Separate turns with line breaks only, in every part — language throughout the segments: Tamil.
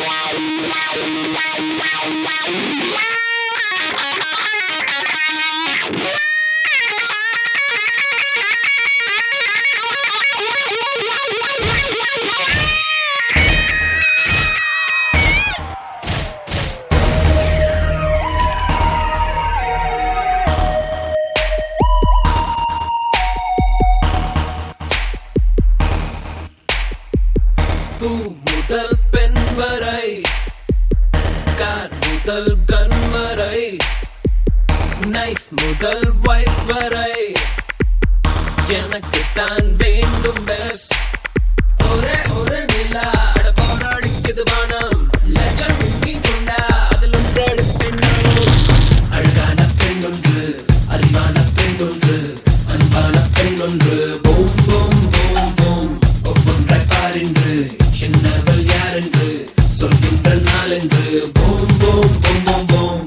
பூ முதல் பெண் வரை, கார் முதல் கன் வரை, நைஃப் முதல் வைப் வரை, எனக்கு தான் வேண்டும் பெஸ்ட். ஒரே ஒரு நிலா அட போராடிக்குது வானம், லட்சம் முங்கி கொண்டா அதில் ஒன்றெடுப்பேன் நானும். அழகான பெண் ஒன்று, அறிவான பெண் ஒன்று, அன்பான பெண் ஒன்று, பூம் பூம் பூம் பூம் ஒவ்வொன்றாய் பாரின்று என்னவள் யாரென்று சொல்கின்ற நாளென்று boom boom boom boom boom.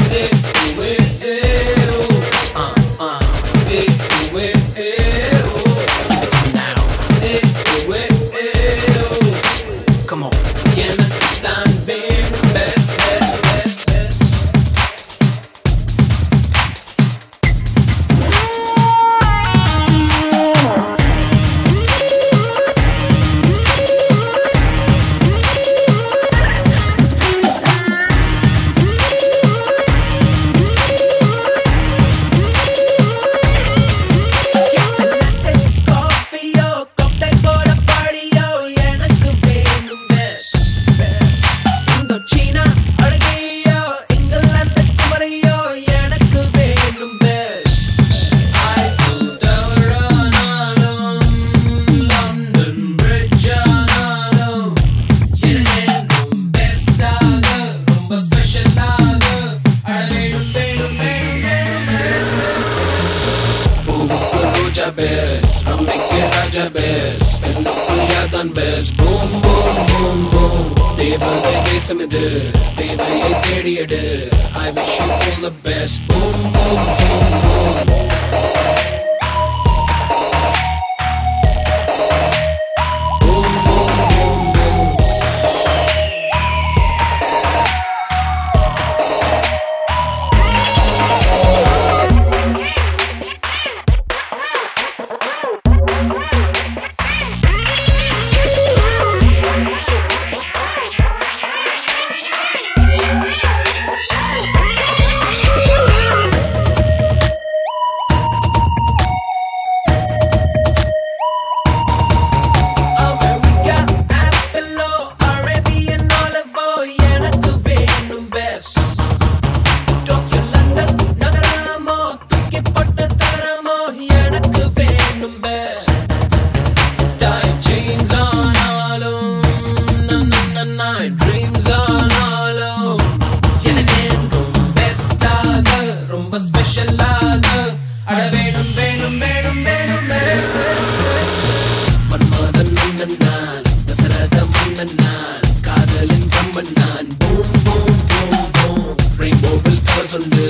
Come on, எனக்கு தான் வேண்டும் best, best, best, best. Boom, boom, boom, boom. தேவதை தேசமிது, தேவையை தேடியது. I wish you all the best. Boom, boom, boom, boom. Dreams on all எனக்கென்றும் பெஸ்டாக ரொம்ப ஸ்பெஷலாக அட வேணும் வேணும் வேணும் வேணும் மன்மதன் மன்னன் நான், தசரத மன்னன் நான், காதலின் கம்மன் நான். பூம் பூம் பூம் பூம் ரெயின்போவில் கலர் சொண்டு